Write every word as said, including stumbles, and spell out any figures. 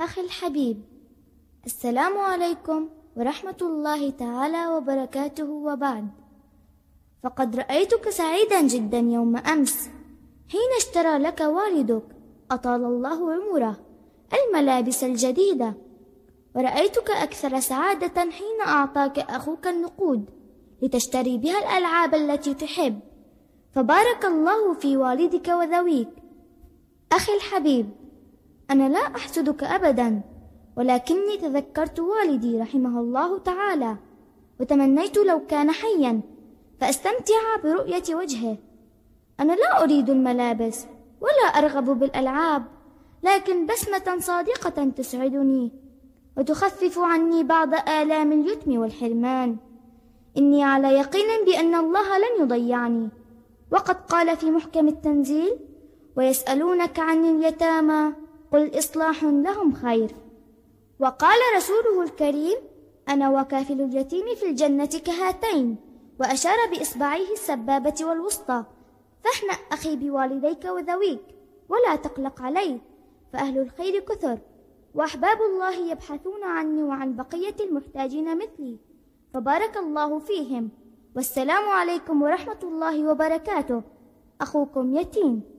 أخي الحبيب، السلام عليكم ورحمة الله تعالى وبركاته، وبعد. فقد رأيتك سعيدا جدا يوم أمس حين اشترى لك والدك أطال الله عمره الملابس الجديدة، ورأيتك أكثر سعادة حين أعطاك أخوك النقود لتشتري بها الألعاب التي تحب، فبارك الله في والدك وذويك. أخي الحبيب، أنا لا أحسدك أبدا، ولكني تذكرت والدي رحمه الله تعالى، وتمنيت لو كان حيا فأستمتع برؤية وجهه. أنا لا أريد الملابس ولا أرغب بالألعاب، لكن بسمة صادقة تسعدني وتخفف عني بعض آلام اليتم والحرمان. إني على يقين بأن الله لن يضيعني، وقد قال في محكم التنزيل: ويسألونك عن اليتامى قل إصلاح لهم خير. وقال رسوله الكريم: أنا وكافل اليتيم في الجنة كهاتين، وأشار بإصبعيه السبابة والوسطى. فاحنأ أخي بوالديك وذويك ولا تقلق عليه، فأهل الخير كثر، وأحباب الله يبحثون عني وعن بقية المحتاجين مثلي، فبارك الله فيهم. والسلام عليكم ورحمة الله وبركاته. أخوكم يتيم.